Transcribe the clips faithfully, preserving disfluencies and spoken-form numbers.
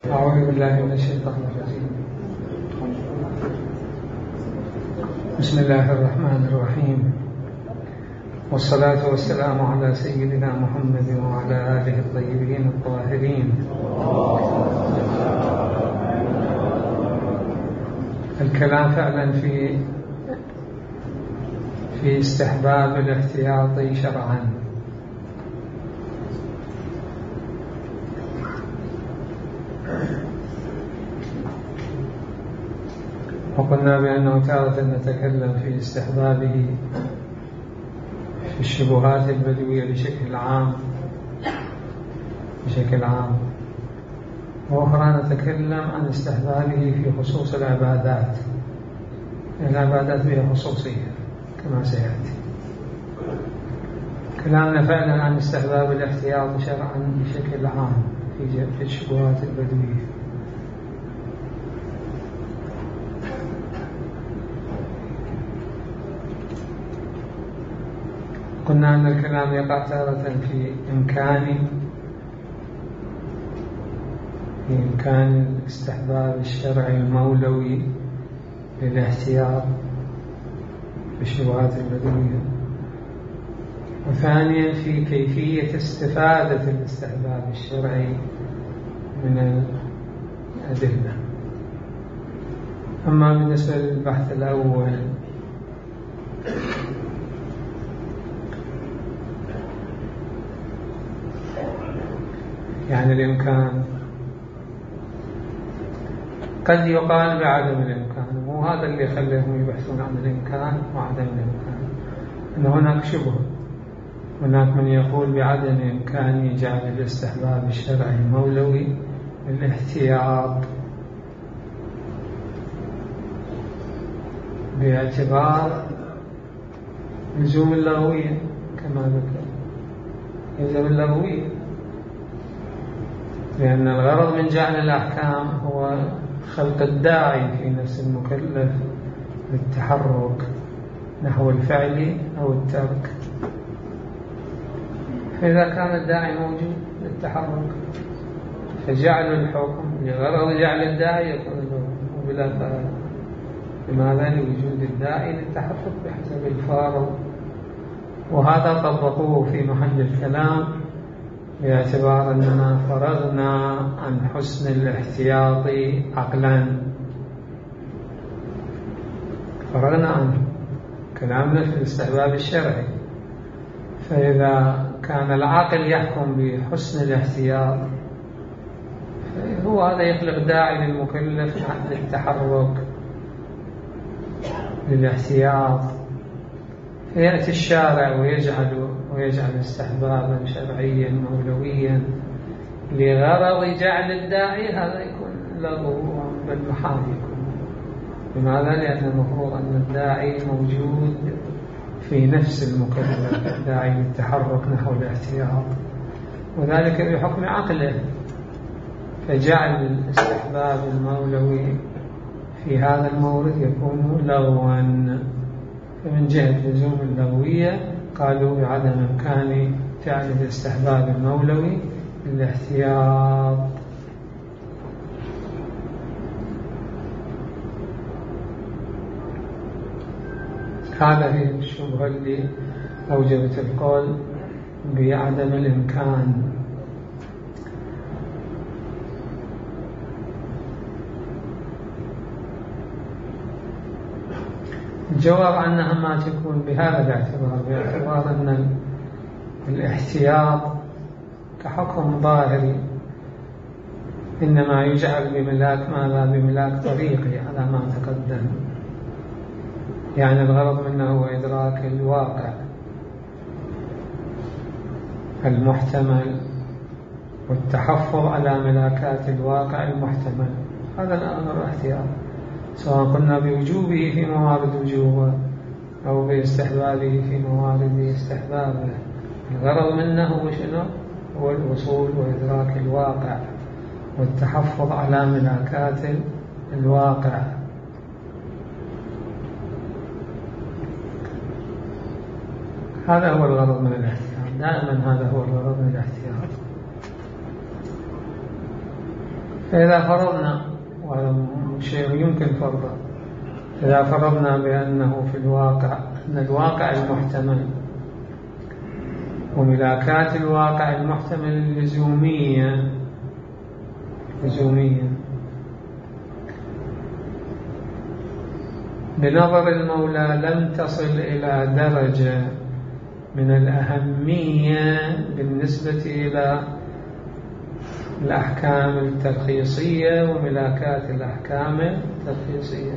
أعوذ بالله من الشيطان الرجيم. بسم الله الرحمن الرحيم، والصلاة والسلام على سيدنا محمد وعلى آله الطيبين الطاهرين. الكلام فعلا في في استحباب الاحتياط شرعا. وقلنا بأنه تارة نتكلم في استحبابه في الشبهات البدوية بشكل عام بشكل عام وأخرى نتكلم عن استحبابه في خصوص العبادات. العبادات بها خصوصية كما سيأتي. كلامنا فعلا عن استحباب الاحتياط شرعا بشكل عام في الشبهات البدوية. قلنا أن الكلام يقع تارة في إمكان في إمكان الاستحباب الشرعي المولوي للاحتياط في الشبهات البدوية، وثانيا في كيفية استفادة الاستحباب الشرعي من الأدلة. أما بالنسبة للبحث الأول يعني الإمكان، قد يقال بعدم الإمكان، وهذا اللي خليهم يبحثون عن الإمكان وعدم الإمكان، أن هناك شبه. هناك من يقول بعدم إمكان جعل الاستحباب الشرعي المولوي للاحتياط باعتبار لزوم اللغوية كما ذكر، لزوم اللغوية، لأن الغرض من جعل الأحكام هو خلق الداعي في نفس المكلف للتحرك نحو الفعل أو الترك. فإذا كان الداعي موجود للتحرك فجعل الحكم لغرض جعل الداعي يكون بلا فائدة. لماذا؟ لوجود الداعي للتحرك بحسب الفارض. وهذا طبقوه في محل الكلام باعتبار أننا فرغنا عن حسن الاحتياط عقلا، فرغنا عنه، كلامنا في الاستحباب الشرعي. فإذا كان العقل يحكم بحسن الاحتياط هو هذا يخلق داعي للمكلف للتحرك للاحتياط، فيأتي الشارع ويجعل ويجعل استحبابا شرعيا مولويا لغرض جعل الداعي، هذا يكون لغو بل محال يكون. لماذا؟ لأن المفروض أن الداعي موجود في نفس المكلف، الداعي للتحرك نحو الاحتياط، وذلك بحكم عقله. فجعل الاستحباب المولوي في هذا المورد يكون لغوا. فمن جهة لزوم اللغوية قالوا بعدم إمكان جعل الاستحباب المولوي للاحتياط. هذا هي الشبهة اللي أوجبت القول بعدم الإمكان. الجواب عنها ما تكون بهذا الاعتبار، باعتبار أن الاحتياط كحكم ظاهري إنما يجعل بملاك ما لا بملاك طريقي على ما تقدم. يعني الغرض منه هو إدراك الواقع المحتمل والتحفظ على ملاكات الواقع المحتمل. هذا الأمر الاحتياط، سواء قلنا بوجوبه في موارد وجوبه أو باستحبابه في موارد استحبابه. الغرض منه هو شنو؟ هو الوصول وإدراك الواقع والتحفظ على ملاكات الواقع. هذا هو الغرض من الاحتياط، دائما هذا هو الغرض من الاحتياط. فإذا فرضنا، وهذا شيء يمكن فرضه، إذا فرضنا بأنه في الواقع أن الواقع المحتمل وملاكات الواقع المحتمل اللزومية لزومية بنظر المولى لم تصل إلى درجة من الأهمية بالنسبة إلى الأحكام الترخيصية وملاكات الأحكام الترخيصية،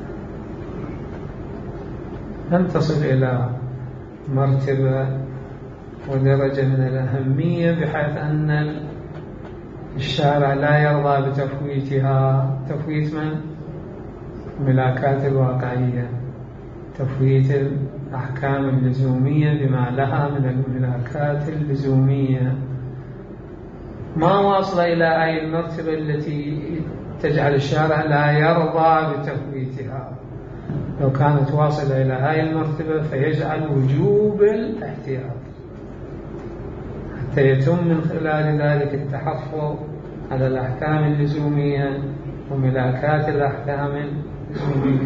لم تصل إلى مرتبة ودرجة من الأهمية بحيث أن الشارع لا يرضى بتفويتها. تفويت من؟ الملاكات الواقعية، تفويت الأحكام اللزومية بما لها من الملاكات اللزومية، ما واصل إلى أي المرتبة التي تجعل الشارع لا يرضى بتفويتها. لو كانت واصلة إلى هذه المرتبة فيجعل وجوب الاحتياط حتى يتم من خلال ذلك التحفظ على الأحكام اللزومية وملاكات الأحكام اللزومية.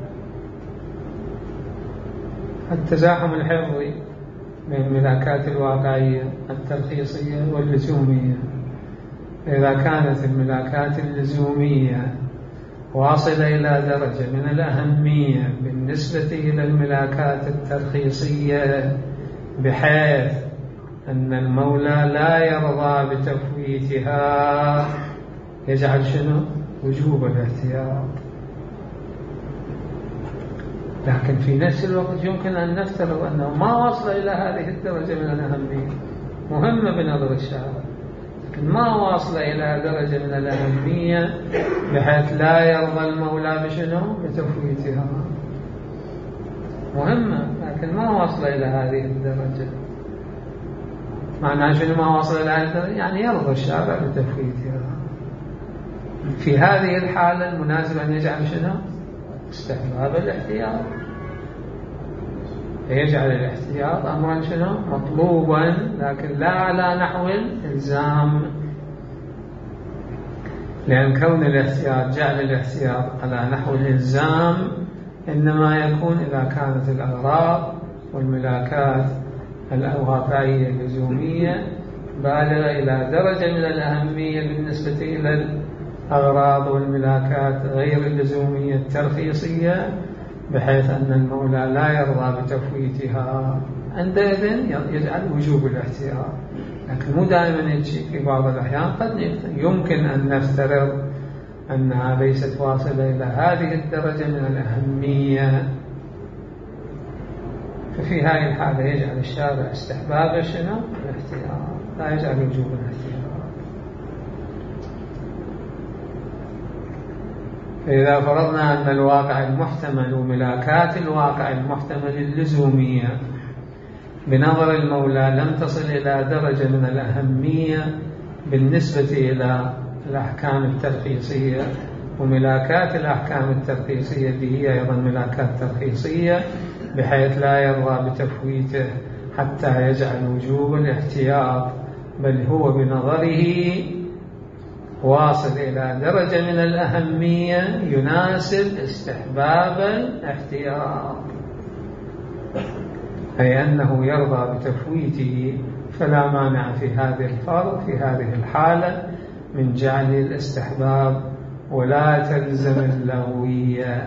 التزاحم الحفظي بين الملاكات الواقعية الترخيصية واللزومية، إذا كانت الملاكات اللزومية واصلة إلى درجة من الأهمية بالنسبة إلى الملاكات الترخيصية بحيث أن المولى لا يرضى بتفويتها، يجعل شنو؟ وجوب الاحتياط. لكن في نفس الوقت يمكن أن نفترض أنه ما وصل إلى هذه الدرجة من الأهمية، مهمة بنظر الشارع، لكن ما واصل إلى درجة من الأهمية بحيث لا يرضى المولى بشنو؟ بتفويتها. مهمة لكن ما واصل إلى هذه الدرجة. معناه شنو ما واصل إلى هذه الدرجة؟ يعني يرضى الشارع بتفويتها. في هذه الحالة المناسب أن يجعل شنو؟ استحباب الاحتياط، فيجعل الاحتياط أمرا شنو؟ مطلوبا، لكن لا على نحو الإلزام، لأن كون الاحتياط جعل الاحتياط على نحو الإلزام إنما يكون إذا كانت الأغراض والملاكات الواقعية اللزومية بالغة إلى درجة من الأهمية بالنسبة إلى الأغراض والملاكات غير اللزومية الترخيصية بحيث أن المولى لا يرضى بتفويتها، عندئذ يجعل وجوب الاحتياط. لكن مو دائما يجي، في بعض الأحيان قد يمكن أن نفترض أنها ليست واصلة إلى هذه الدرجة من الأهمية، ففي هذه الحالة يجعل الشارع استحباب شنو؟ الاحتياط، لا يجعل وجوب الاحتياط. فإذا فرضنا أن الواقع المحتمل وملاكات الواقع المحتمل اللزومية بنظر المولى لم تصل إلى درجة من الأهمية بالنسبة إلى الأحكام الترخيصية، وملاكات الأحكام الترخيصية دي هي أيضا ملاكات ترخيصية بحيث لا يرضى بتفويته حتى يجعل وجوب الاحتياط، بل هو بنظره واصل إلى درجة من الأهمية يناسب استحباب الاحتياط، أي أنه يرضى بتفويته، فلا مانع في هذه الفرض في هذه الحالة من جعل الاستحباب ولا تلزم اللغوية،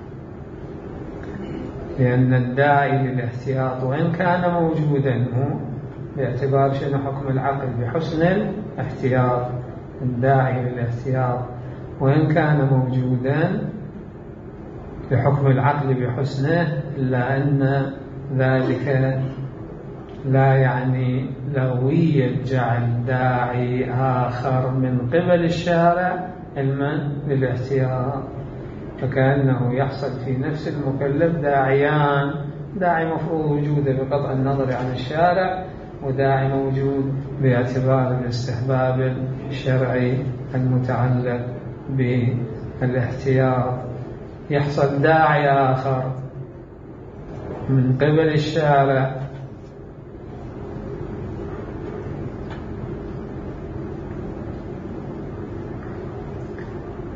لأن الداعي للاحتياط وإن كان موجودا هو باعتبار شنو حكم العقل بحسن الاحتياط، الداعي للاحتياط وإن كان موجودا بحكم العقل بحسنه، إلا أن ذلك لا يعني لغوية جعل داعي آخر من قبل الشارع علما للاحتياط، فكأنه يحصل في نفس المكلف داعيان، داعي مفروض وجوده بقطع النظر عن الشارع، وداعي موجود باعتبار الاستحباب الشرعي المتعلق بالاحتياط. يحصل داعي آخر من قبل الشارع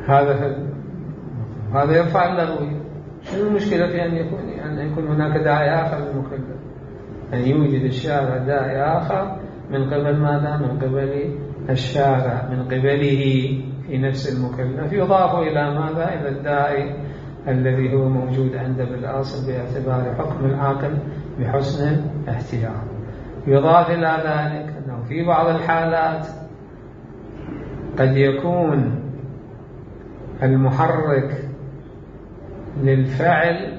هذا هذا يرفع اللغوية. شنو المشكلة في أن يكون أن يكون هناك داعي آخر للمكلف؟ أن يوجد الشارع داعي آخر من قبل ماذا؟ من قبل الشارع، من قبله في نفس المكلف، يضاف إلى ماذا؟ إلى الداعي الذي هو موجود عنده بالأصل باعتبار حكم العاقل بحسن الاحتياط. يضاف إلى ذلك أنه في بعض الحالات قد يكون المحرك للفعل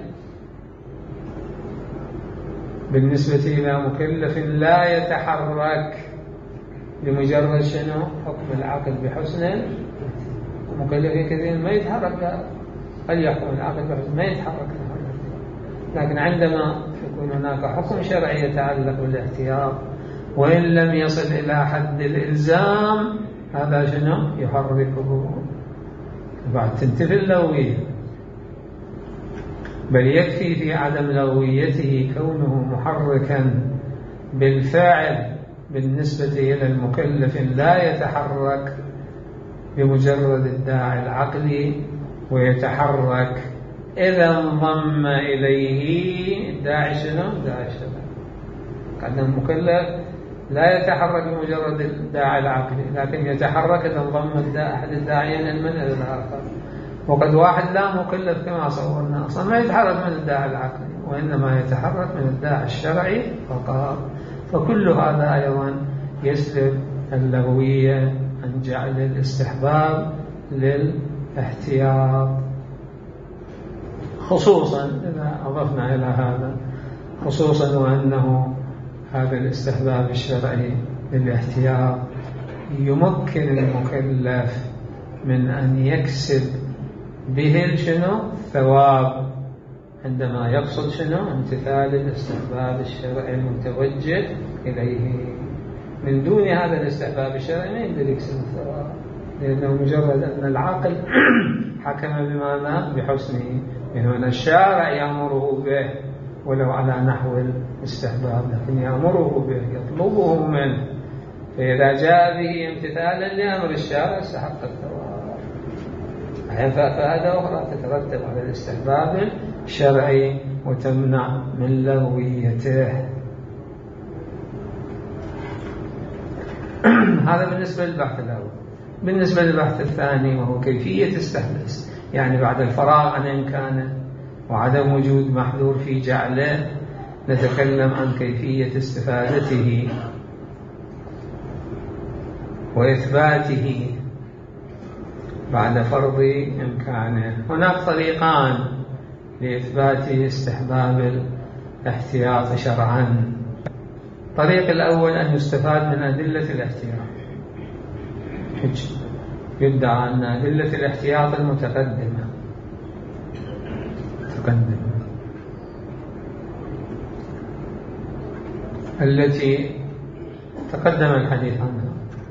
بالنسبة إلى مكلف لا يتحرك بمجرد شنو؟ حكم العقل بحسن. مكلفين كثير ما يتحرك، قد يحكم العقل بحسن ما يتحرك، لكن عندما يكون هناك حكم شرعي يتعلق بالاحتياط وإن لم يصل إلى حد الإلزام، هذا شنو؟ يحركه. بعد تنتفي اللغوية، بل يكفي في عدم لغويته كونه محركا بالفاعل بالنسبة إلى المكلف لا يتحرك بمجرد الداعي العقلي، ويتحرك إذا انضم إليه الداعي شنو؟ داعي الشرع. قد المكلف لا يتحرك بمجرد الداعي العقلي، لكن يتحرك إذا انضم أحد الداعيين المنع الآخر. وقد واحد لا مكلف كما صورنا أصلا ما يتحرك من الداعي العقلي، وإنما يتحرك من الداعي الشرعي فقط. فكل هذا أيضا يسلب اللغوية عن جعل الاستحباب للاحتياط، خصوصا إذا أضفنا إلى هذا خصوصا وأنه هذا الاستحباب الشرعي للاحتياط يمكن المكلف من أن يكسب به شنو؟ ثواب، عندما يقصد شنو؟ امتثال الاستحباب الشرعي المتوجه إليه. من دون هذا الاستحباب الشرعي ما يقدر يكسب الثواب، لأنه مجرد أن العاقل حكم بماذا؟ بحسنه، يعني أن الشارع يأمره به ولو على نحو الاستحباب، لكن يأمره به يطلبه منه، فإذا جاء به امتثالا لأمر الشارع استحق الثواب. فهذا أخرى تترتب على الاستحباب الشرعي وتمنع من لغويته. هذا بالنسبة للبحث الأول. بالنسبة للبحث الثاني وهو كيفية استحباب، يعني بعد الفراغ عن إمكانه وعدم وجود محذور في جعله، نتكلم عن كيفية استفادته وإثباته بعد فرض إمكانه. هناك طريقان لإثبات استحباب الاحتياط شرعا. الطريق الأول أن يستفاد من أدلة الاحتياط. يدعى أن أدلة الاحتياط المتقدمة تقدم التي تقدم الحديث عنها،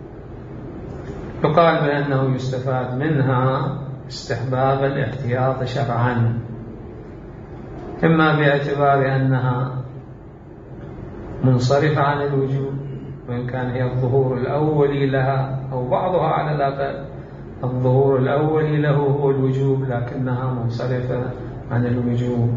يقال بأنه يستفاد منها استحباب الاحتياط شرعا، إما باعتبار أنها منصرفة عن الوجوب وإن كان هي الظهور الأولي لها، أو بعضها على الأقل الظهور الأولي له هو الوجوب لكنها منصرفة عن الوجوب،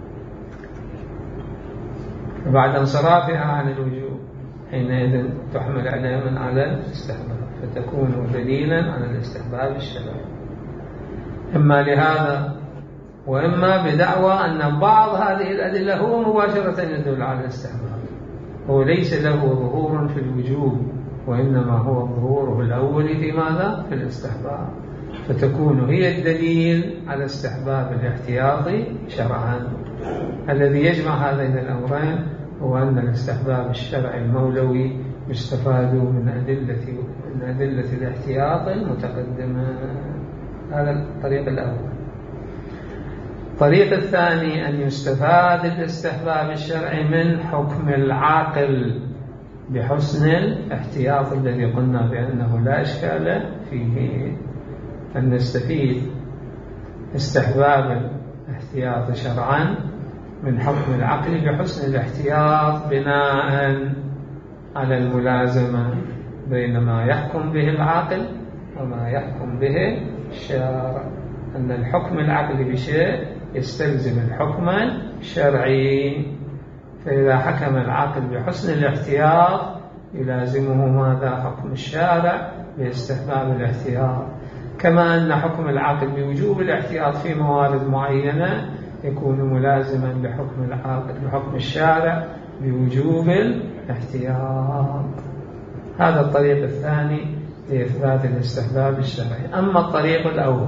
وبعد انصرافها عن الوجوب حينئذ تحمل عليها على الاستحباب فتكون دليلا على الاستحباب الشرعي، إما لهذا وإما بدعوى أن بعض هذه الأدلة هو مباشرة يدل على الاستحباب، هو ليس له ظهور في الوجوب وإنما هو ظهوره الأول في ماذا؟ في الاستحباب، فتكون هي الدليل على استحباب الاحتياط شرعا. الذي يجمع هذين الأمرين هو أن الاستحباب الشرعي المولوي يستفاد من أدلة من أدلة الاحتياط المتقدمة. هذا الطريق الأول. الطريق الثاني أن يستفاد الاستحباب الشرعي من حكم العاقل بحسن الاحتياط الذي قلنا بأنه لا إشكال فيه، أن نستفيد استحباب الاحتياط شرعا من حكم العقل بحسن الاحتياط بناء على الملازمة بين ما يحكم به العاقل وما يحكم به الشارع، أن الحكم العقلي بشيء يستلزم الحكم الشرعي. فإذا حكم العقل بحسن الاحتياط يلازمه ماذا؟ حكم الشارع باستحباب الاحتياط. كما أن حكم العقل بوجوب الاحتياط في موارد معينة يكون ملازما لحكم العقل بحكم الشارع بوجوب الاحتياط. هذا الطريق الثاني لإثبات الاستحباب الشرعي. أما الطريق الأول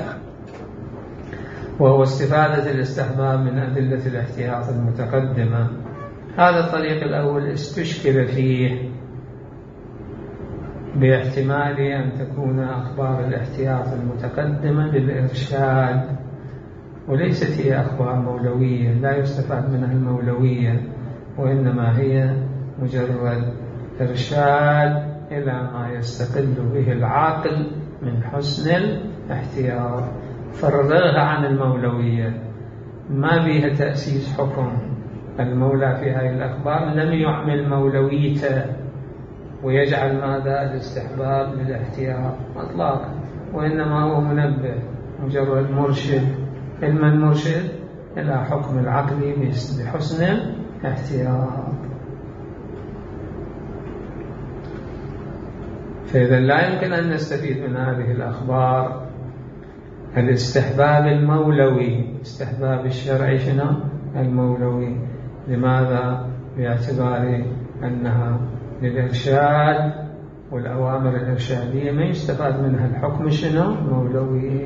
وهو استفادة الاستحباب من أدلة الاحتياط المتقدمة، هذا الطريق الأول استشكل فيه باحتمال أن تكون أخبار الاحتياط المتقدمة للإرشاد، وليست هي أخبار مولوية لا يستفاد منها المولوية، وإنما هي مجرد إرشاد إلى ما يستقل به العاقل من حسن الاحتياط. فرغها عن المولوية، ما بها تأسيس حكم. المولى في هذه الأخبار لم يعمل مولويته ويجعل ماذا؟ الاستحباب للاحتياط اطلاقا، وإنما هو منبه مجرد مرشد. علم المرشد إلى حكم العقل بحسن الاحتياط. فإذا لا يمكن أن نستفيد من هذه الأخبار الاستحباب المولوي، استحباب الشرعي شنو؟ المولوي. لماذا؟ باعتبار أنها للإرشاد، والأوامر الإرشادية ما يستفاد منها الحكم شنو؟ مولوي.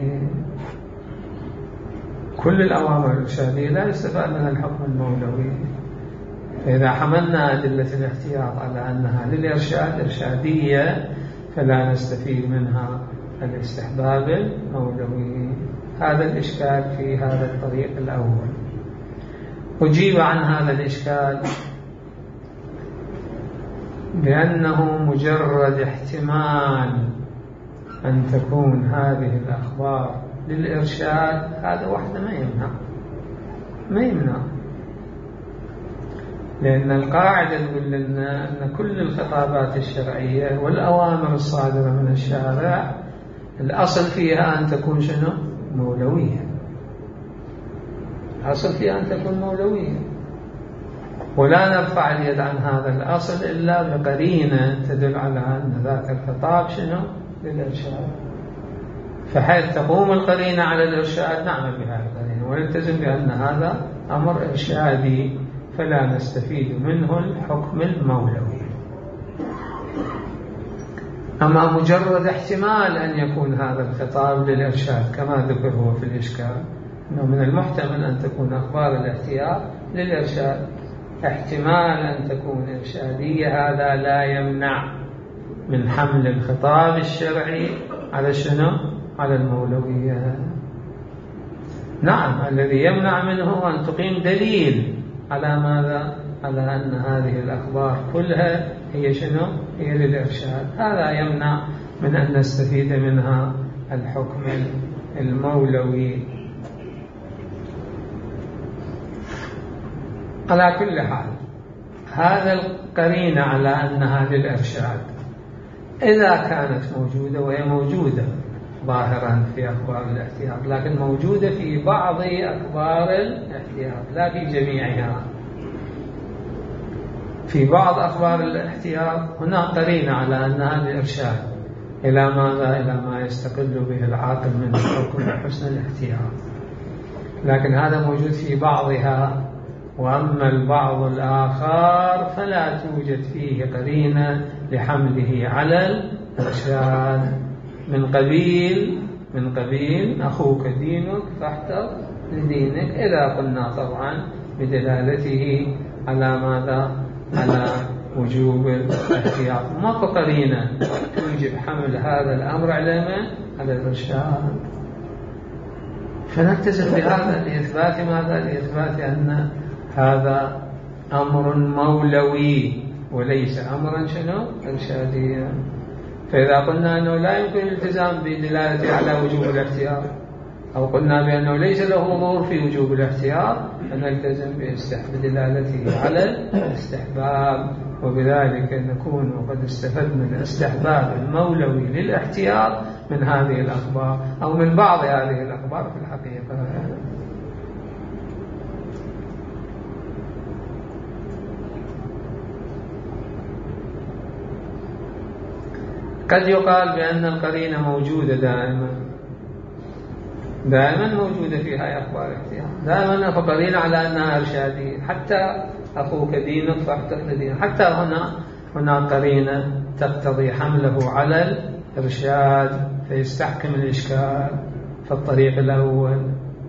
كل الأوامر الإرشادية لا يستفاد منها الحكم المولوي. فإذا حملنا أدلة الاحتياط على أنها للإرشاد إرشادية فلا نستفيد منها الاستحباب المولوي. هذا الإشكال في هذا الطريق الأول. أجيب عن هذا الإشكال بأنه مجرد احتمال أن تكون هذه الأخبار للإرشاد، هذا وحده ما يمنع ما يمنع لأن القاعدة تقول لنا أن كل الخطابات الشرعية والأوامر الصادرة من الشارع الأصل فيها أن تكون شنو؟ مولوية. الأصل فيها أن تكون مولوية، ولا نرفع اليد عن هذا الأصل إلا بقرينة تدل على أن ذاك الخطاب شنو؟ للإرشاد. فحيث تقوم القرينة على الإرشاد نعمل بهذه القرينة ونلتزم بأن هذا أمر إرشادي، فلا نستفيد منه الحكم المولوي. أما مجرد احتمال أن يكون هذا الخطاب للإرشاد كما ذكر هو في الإشكال، أنه من المحتمل أن تكون أخبار الاحتياط للإرشاد، احتمال أن تكون إرشادية، هذا لا يمنع من حمل الخطاب الشرعي على شنو؟ على المولوية. نعم، الذي يمنع منه أن تقيم دليل على ماذا؟ على أن هذه الأخبار كلها هي شنو؟ هي للإرشاد. هذا يمنع من أن نستفيد منها الحكم المولوي. على كل حال هذا القرينة على أنها للإرشاد إذا كانت موجودة، وهي موجودة ظاهرا في أخبار الاحتياط، لكن موجودة في بعض أخبار الاحتياط لا في جميعها. في بعض أخبار الاحتياط هناك قرينة على أنها للإرشاد إلى ماذا؟ إلى ما يستقل به العاقل من الحكم بحسن الاحتياط، لكن هذا موجود في بعضها. وأما البعض الآخر فلا توجد فيه قرينة لحمله على الإرشاد، من قبيل من قبيل أخوك دينك فاحتر لدينك، إذا قلنا طبعا بدلالته على ماذا؟ على وجوب الاحتياط. ماكو قرينة توجب حمل هذا الأمر على من؟ على الإرشاد. فنلتزم بهذا لإثبات ماذا؟ لإثبات أن هذا أمر مولوي وليس أمرا شنو؟ إرشاديا. فإذا قلنا أنه لا يمكن الالتزام بدلالته على وجوب الاحتياط، أو قلنا بأنه ليس له ظهور في وجوب الاحتياط، فنلتزم بدلالته على الاستحباب، وبذلك نكون قد استفدنا الاستحباب المولوي للاحتياط من هذه الأخبار أو من بعض هذه الأخبار في الحقيقة. قد يقال بأن القرينة موجودة دائما دائما موجودة في هاي أخبار الاحتياط، دائما فقرينة على أنها إرشادية، حتى أخوك دينك فاعتقد دينك، حتى هنا هنا قرينة تقتضي حمله على الإرشاد فيستحكم الإشكال في الطريق الأول.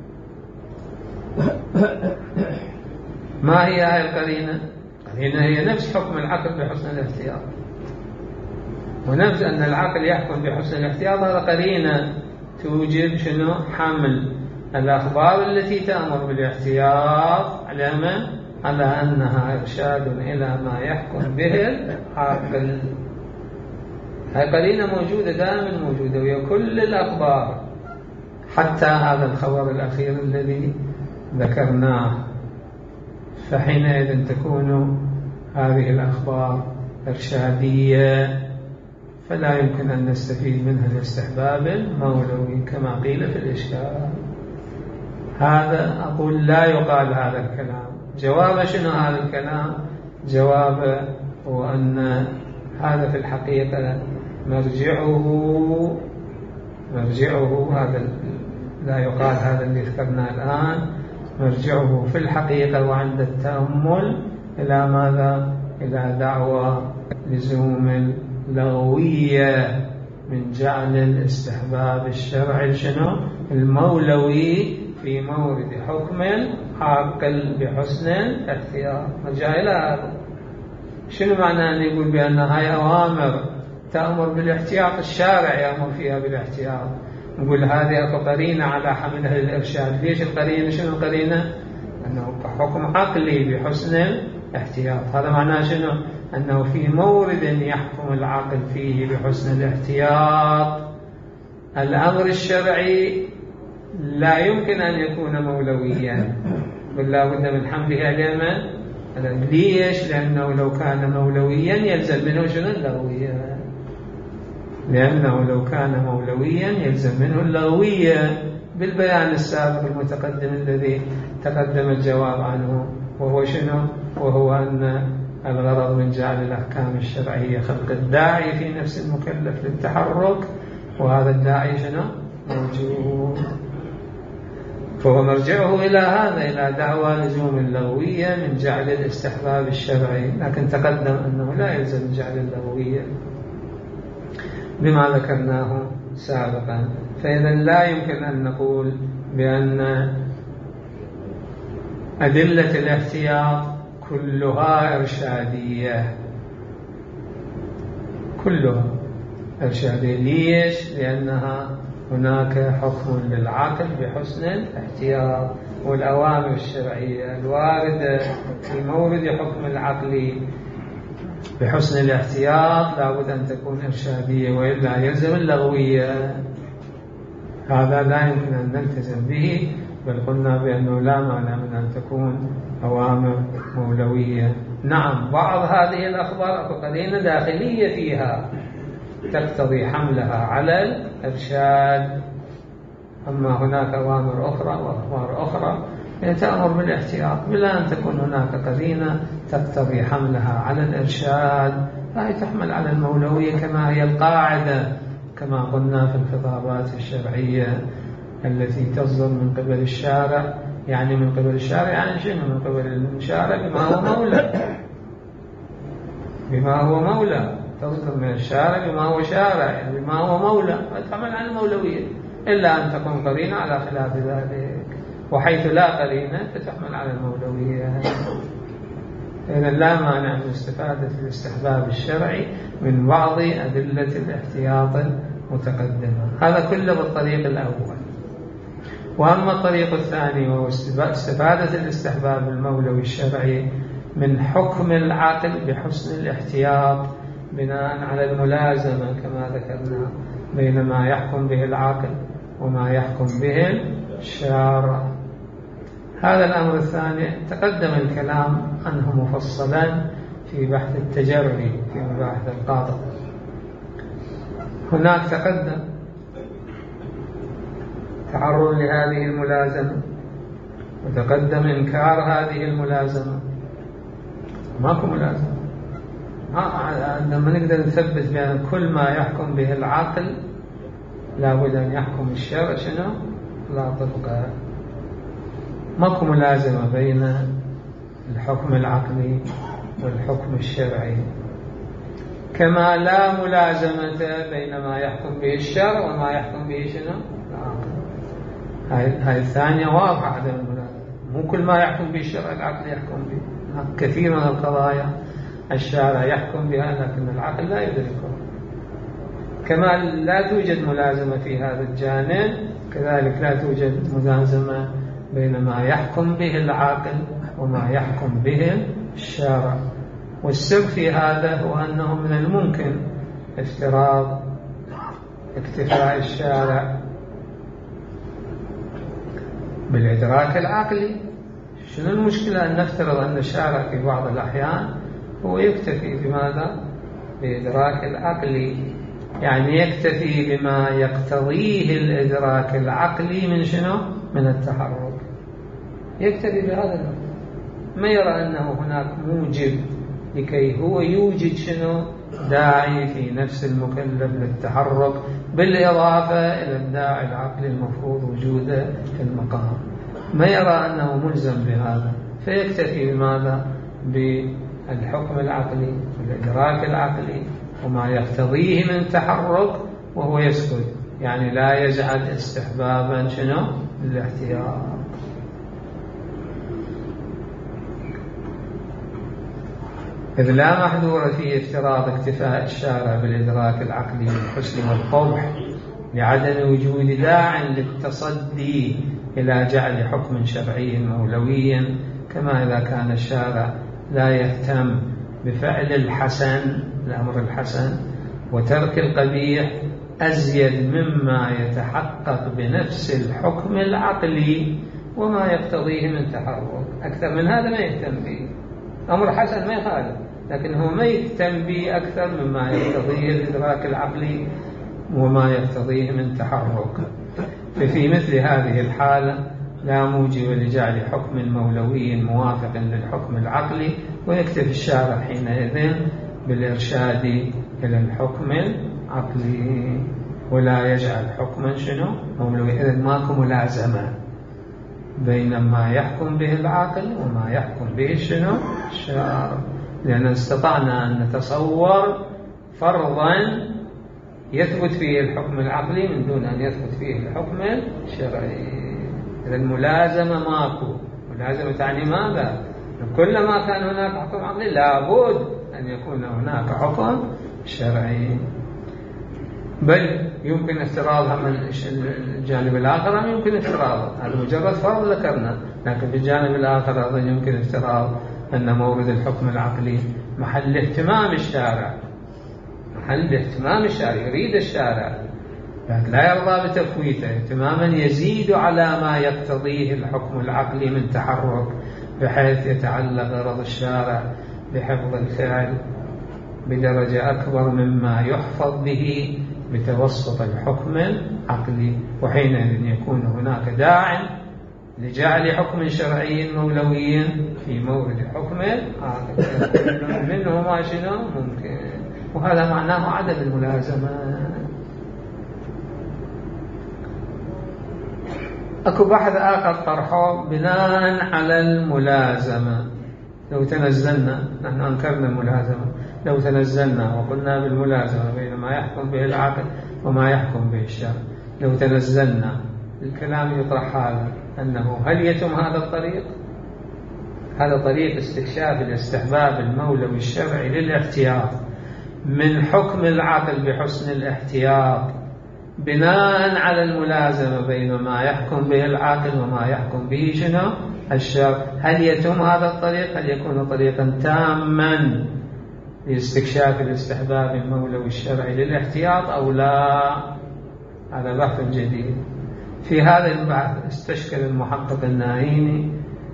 ما هي هاي القرينة؟ القرينة هي نفس حكم العقل بحسن الاحتياط، ونفس أن العقل يحكم بحسن الاحتياط، هذا قرينة توجب شنو؟ حمل الأخبار التي تأمر بالاحتياط على من؟ على أنها إرشاد إلى ما يحكم به العقل. هاي قرينة موجودة دائما موجودة، وهي كل الأخبار حتى هذا الخبر الأخير الذي ذكرناه. فحينئذ تكون هذه الأخبار إرشادية، فلا يمكن أن نستفيد منها الاستحباب المولوي كما قيل في الإشكال. هذا أقول لا يقال هذا الكلام. جواب شنو هذا الكلام؟ جواب هو أن هذا في الحقيقة مرجعه مرجعه هذا لا يقال هذا اللي ذكرناه الآن، مرجعه في الحقيقة وعند التأمل إلى ماذا؟ إلى دعوى لزوم لغوية من جعل الاستحباب الشرعي شنو؟ المولوي في مورد حكم عاقل بحسن الاحتياط. نرجع إلى هذا. شنو معنى أن يقول بأن هاي أوامر تأمر بالاحتياط، الشارع يأمر فيها بالاحتياط، نقول هذه قرينة على حملها للإرشاد. ليش القرينة؟ شنو القرينة؟ أنه حكم عقلي بحسن الاحتياط. هذا معناه شنو؟ أنه في مورد يحكم العقل فيه بحسن الاحتياط الأمر الشرعي لا يمكن أن يكون مولويا، بل لا بد من حمله على من؟ ليش؟ لأنه لو كان مولويا يلزم منه شنو؟ اللغوية. لأنه لو كان مولويا يلزم منه اللغوية بالبيان السابق المتقدم الذي تقدم الجواب عنه، وهو شنو؟ وهو أن الغرض من جعل الأحكام الشرعية خلق الداعي في نفس المكلف للتحرك، وهذا الداعي شنو؟ موجود. فهو مرجعه إلى هذا، إلى دعوى لزوم اللغوية من جعل الاستحباب الشرعي، لكن تقدم أنه لا يلزم جعل اللغوية بما ذكرناه سابقا. فإذا لا يمكن أن نقول بأن أدلة الاحتياط كلها إرشادية، كلها إرشادية. ليش؟ لأنها هناك حكم للعقل بحسن الاحتياط، والأوامر الشرعية الواردة في مورد حكم العقل بحسن الاحتياط لابد أن تكون إرشادية، وإلا يلزم اللغوية. هذا لا يمكن أن نلتزم به، بل قلنا بأنه لا مانع من أن تكون أوامر مولوية. نعم، بعض هذه الأخبار قرينة داخلية فيها تقتضي حملها على الإرشاد، أما هناك أوامر أخرى وأخبار أخرى تأمر بالاحتياط بلا أن تكون هناك قرينة تقتضي حملها على الإرشاد، فهي تحمل على المولوية كما هي القاعدة، كما قلنا في الخطابات الشرعية التي تصدر من قبل الشارع. يعني من قبل الشارع يعني شنو؟ من قبل الشارع بما هو مولى، بما هو مولى، تصدر من الشارع بما هو شارع، يعني بما هو مولى، فتحمل على المولوية، إلا أن تكون قرينة على خلاف ذلك، وحيث لا قرينة فتحمل على المولوية. إذن لا مانع من استفادة الاستحباب الشرعي من بعض أدلة الاحتياط المتقدمة. هذا كله بالطريق الأول. وأما الطريق الثاني وهو استفادة الاستحباب المولوي الشرعي من حكم العقل بحسن الاحتياط بناء على الملازمة كما ذكرنا بين ما يحكم به العقل وما يحكم به الشارع. هذا الأمر الثاني تقدم الكلام عنه مفصلا في بحث التجري في مباحث القاطع. هناك تقدم تعرض لهذه الملازمة وتقدم إنكار هذه الملازمة، ماكو ملازمة. لما نقدر نثبت بأن كل ما يحكم به العقل لابد أن يحكم الشرع شنو؟ لا طبقة. ماكو ملازمة بين الحكم العقلي والحكم الشرعي، كما لا ملازمة بين ما يحكم به الشرع وما يحكم به شنو؟ العقل. هاي هاي الثانية واضحة عدم الملازمة. مو كل ما يحكم به الشرع العقل يحكم به. كثير من القضايا الشارع يحكم بها لكن العقل لا يدركها. كما لا توجد ملازمة في هذا الجانب كذلك لا توجد ملازمة بين ما يحكم به العاقل وما يحكم به الشارع. والسر في هذا هو أنه من الممكن افتراض اكتفاء الشارع بالإدراك العقلي. شنو المشكلة أن نفترض أن الشارع في بعض الأحيان هو يكتفي بماذا؟ بإدراك العقلي، يعني يكتفي بما يقتضيه الإدراك العقلي من شنو؟ من التحرك. يكتفي بهذا الأمر، ما يرى أنه هناك موجب لكي هو يوجد شنو؟ داعي في نفس المكلف للتحرك، بالإضافة إلى الداعي العقلي المفروض وجوده في المقام. ما يرى أنه ملزم بهذا، فيكتفي بماذا؟ بالحكم العقلي والإدراك العقلي وما يقتضيه من تحرك، وهو يسكت، يعني لا يجعل استحبابا شنو؟ للاحتياط. إذ لا محذور في افتراض اكتفاء الشارع بالإدراك العقلي بالحسن والقبح لعدم وجود داع للتصدي إلى جعل حكم شرعي مولوي، كما إذا كان الشارع لا يهتم بفعل الحسن الأمر الحسن وترك القبيح أزيد مما يتحقق بنفس الحكم العقلي وما يقتضيه من تحرك. أكثر من هذا ما يهتم به. أمر حسن ما يخالف، لكن هو ما يهتم به أكثر مما يقتضيه الإدراك العقلي وما يقتضيه من تحرك. ففي مثل هذه الحالة لا موجب لجعل حكم مولوي موافق للحكم العقلي، ويكتفي الشارع حينئذ بالإرشاد إلى الحكم العقلي ولا يجعل حكما شنو؟ مولوي. إذن ماكو ملازمة بين ما يحكم به العاقل وما يحكم به شنو؟ الشارع. لأن استطعنا أن نتصور فرضا يثبت فيه الحكم العقلي من دون أن يثبت فيه الحكم الشرعي. إذا الملازمة ماكو. ملازمة تعني ماذا؟ كلما كان هناك حكم عقلي لابد أن يكون هناك حكم شرعي، بل يمكن افتراضها من الجانب الآخر أم يمكن افتراضها. هذا مجرد فرض ذكرنا، لكن في الجانب الآخر أيضا يمكن افتراض أن مورد الحكم العقلي محل اهتمام الشارع، محل اهتمام الشارع، يريد الشارع لكن لا يرضى بتفويته اهتماما يزيد على ما يقتضيه الحكم العقلي من تحرك، بحيث يتعلق غرض الشارع بحفظ الفعل بدرجة أكبر مما يحفظ به بتوسط الحكم العقلي. وحينئذ يكون هناك داع لجعل حكم شرعي مولوي في مورد حكم عقلي منه ما شنو ممكن، وهذا معناه عدم الملازمة. أكو بحث آخر طرحه بناء على الملازمة. لو تنزلنا، نحن أنكرنا الملازمة، لو تنزلنا وقلنا بالملازمة بين ما يحكم به العقل وما يحكم به الشرع، لو تنزلنا الكلام يطرح هذا أنه هل يتم هذا الطريق؟ هذا طريق استكشاف الاستحباب المولوي الشرعي للاحتياط من حكم العقل بحسن الاحتياط بناء على الملازمة بين ما يحكم به العاقل وما يحكم به شنو؟ الشرع. هل يتم هذا الطريق؟ هل يكون طريقا تاما لاستكشاف الاستحباب المولوي الشرعي للاحتياط أو لا؟ هذا بحث جديد. في هذا البحث استشكل المحقق الناهيني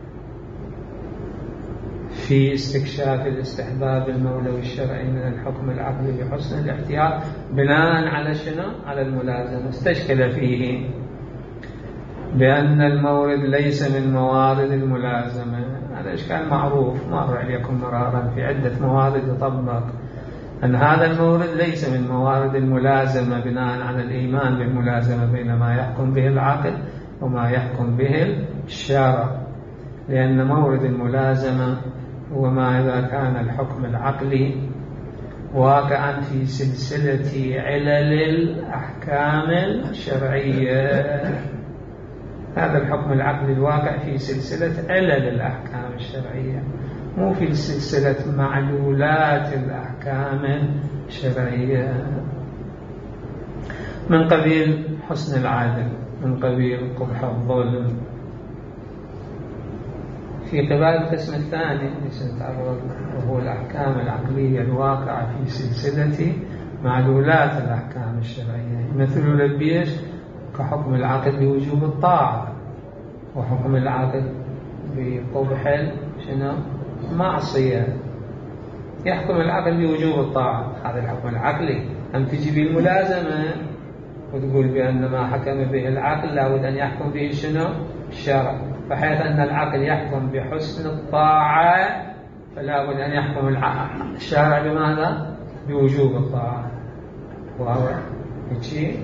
في استكشاف الاستحباب المولوي الشرعي من الحكم العقلي بحسن الاحتياط بناء على شنو؟ على الملازمة. استشكل فيه بأن المورد ليس من موارد الملازمة. هذا إشكال معروف مر عليكم مرارا في عدة موارد يطبق أن هذا المورد ليس من موارد الملازمة بناء على الإيمان بالملازمة بين ما يحكم به العقل وما يحكم به الشارع، لأن مورد الملازمة هو ما إذا كان الحكم العقلي واقعا في سلسلة علل الأحكام الشرعية. هذا الحكم العقلي الواقع في سلسلة علل الأحكام الشرعية، مو في سلسلة معلولات الأحكام الشرعية، من قبيل حسن العدل، من قبيل قبح الظلم. في قبال القسم الثاني اللي سنتعرض وهو الأحكام العقلية الواقعة في سلسلة معلولات الأحكام الشرعية، مثل لبيش كحكم العقل بوجوب الطاعة، وحكم العقل بقبح شنو معصية. يحكم العقل بوجوب الطاعة، هذا الحكم العقلي. أم تجي بالملازمة وتقول بأن ما حكم به العقل لابد أن يحكم به شنو الشرع، بحيث أن العقل يحكم بحسن الطاعة فلا بد أن يحكم الشارع بماذا؟ بوجوب الطاعة. وهو شيء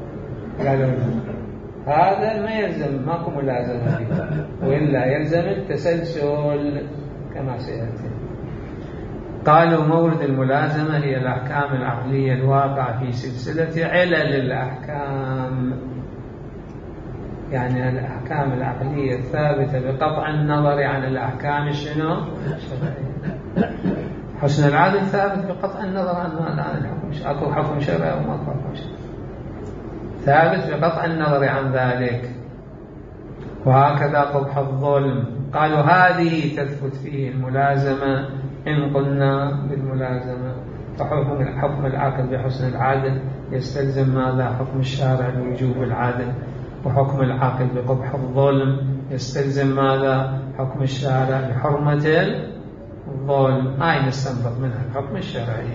هذا ما يلزم، ماكو ملازمة فيه، وإلا يلزم التسلسل كما سيأتي. قالوا مورد الملازمة هي الأحكام العقلية الواقعة في سلسلة علل الأحكام، يعني الأحكام العقلية الثابتة بقطع النظر عن الأحكام الشنو الشرعية. حسن العدل ثابت بقطع النظر عن الحكم، أكو حكم شرعي وما أكو حكم شرعي، ثابت بقطع النظر عن ذلك. وهكذا قبح الظلم، قالوا هذه تثبت فيه الملازمة إن قلنا بالملازمة، فحكم حكم العقل بحسن العدل يستلزم ماذا؟ حكم الشارع بوجوب العدل، وحكم العقل بقبح الظلم يستلزم ماذا؟ حكم الشارع بحرمة الظلم. هاي نستنبط منها الحكم الشرعي.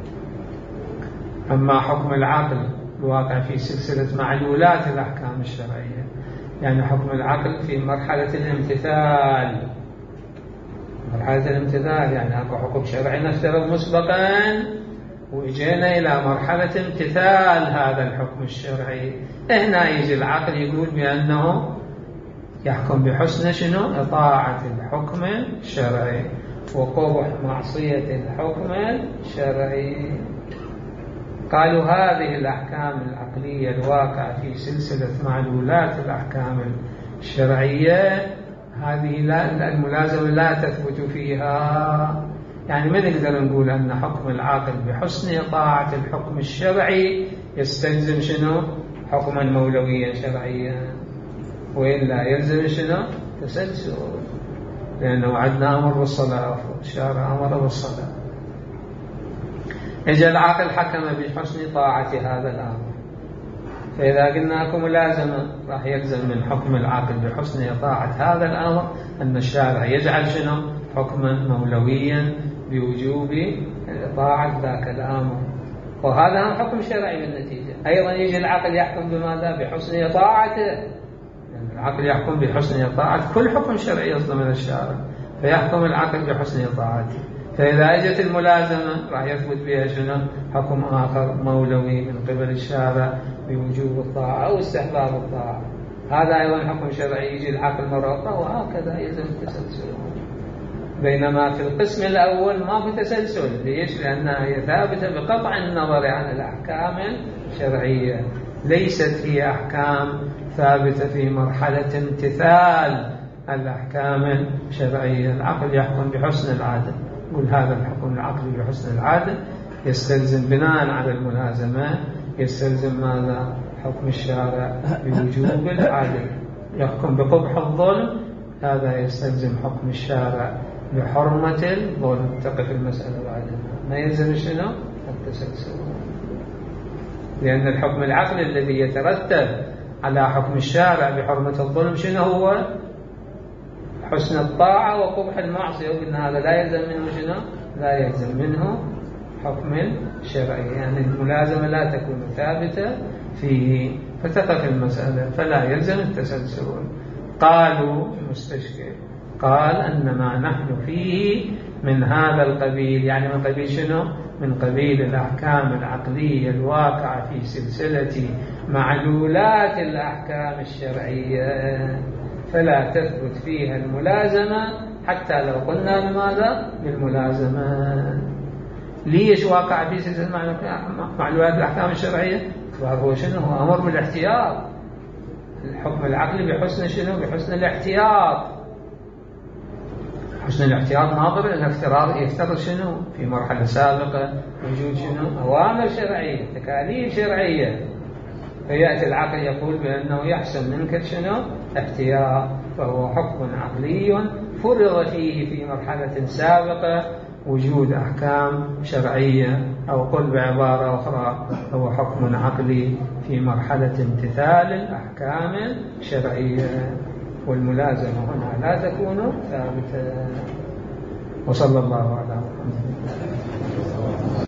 أما حكم العقل الواقع في سلسلة معلولات الأحكام الشرعية، يعني حكم العقل في مرحلة الامتثال. مرحلة الامتثال يعني أكو حكم شرعي نفترض مسبقا وإجينا إلى مرحلة امتثال هذا الحكم الشرعي، هنا يجي العقل يقول بأنه يحكم بحسن شنو؟ إطاعة الحكم الشرعي وقبح معصية الحكم الشرعي. قالوا هذه الأحكام العقلية الواقعة في سلسلة معلولات الأحكام الشرعية هذه لا الملازمة لا تثبت فيها. يعني ما نقدر نقول أن حكم العاقل بحسن طاعة الحكم الشرعي يستلزم شنو؟ حكما مولويا شرعيا، وإلا يلزم شنو؟ تسلسل، لأنه عندنا أمر بالصلاة، الشارع أمر بالصلاة. إذا العاقل حكم بحسن طاعة هذا الأمر، فإذا قلنا لكم ملازمة راح يلزم من حكم العاقل بحسن طاعة هذا الأمر أن الشارع يجعل شنو؟ حكما مولويا بوجوب طاعة ذاك الأمر، وهذا حكم شرعي بالنتيجة. أيضا يجي العقل يحكم بماذا؟ بحسن طاعته، يعني العقل يحكم بحسن طاعة كل حكم شرعي يصدر من الشارع، فيحكم العقل بحسن طاعته. فإذا أجت الملازمة راح يثبت بها شنو؟ حكم آخر مولوي من قبل الشارع بوجوب الطاعة أو استحباب الطاعة، هذا أيضا حكم شرعي يجي العقل مرة أخرى، وهكذا يلزم التسلسل. بينما في القسم الأول ما في تسلسل، ليش؟ لأنها هي ثابتة بقطع النظر عن الأحكام الشرعية، ليست هي أحكام ثابتة في مرحلة امتثال الأحكام الشرعية. العقل يحكم بحسن العادة، يقول هذا الحكم العقلي بحسن العادة يستلزم بناء على الملازمة يستلزم ماذا؟ حكم الشارع بوجوب العدل. يحكم بقبح الظلم، هذا يستلزم حكم الشارع بحرمة الظلم. تقف المسألة بعدها، ما يلزم شنو؟ التسلسل، لأن الحكم العقلي الذي يترتب على حكم الشارع بحرمة الظلم شنو هو؟ حسن الطاعة وقبح المعصية، وقلنا هذا لا يلزم منه شنو؟ لا يلزم منه حكم شرعي. يعني الملازمة لا تكون ثابتة في فتقف المسألة فلا يلزم التسلسل. قالوا المستشكل قال أن ما نحن فيه من هذا القبيل، يعني من قبيل شنو؟ من قبيل الأحكام العقلية الواقعة في سلسلة معلولات الأحكام الشرعية، فلا تثبت فيها الملازمة حتى لو قلنا لماذا؟ بالملازمة. ليش واقع في سلسلة معلولات الأحكام الشرعية؟ وهو شنو؟ هو أمر بالاحتياط. الحكم العقلي بحسن شنو؟ بحسن الاحتياط. حسن الاحتياط ناظر إلى افتراض يفترض شنو؟ في مرحلة سابقة وجود شنو؟ أوامر شرعية، تكاليف شرعية، فيأتي العقل يقول بأنه يحسن منك شنو؟ احتياط، فهو حكم عقلي فرض فيه في مرحلة سابقة وجود أحكام شرعية، أو قل بعبارة أخرى هو حكم عقلي في مرحلة امتثال الأحكام الشرعية، والملازمة هنا لا تكون ثابتة. وصلى الله على محمد.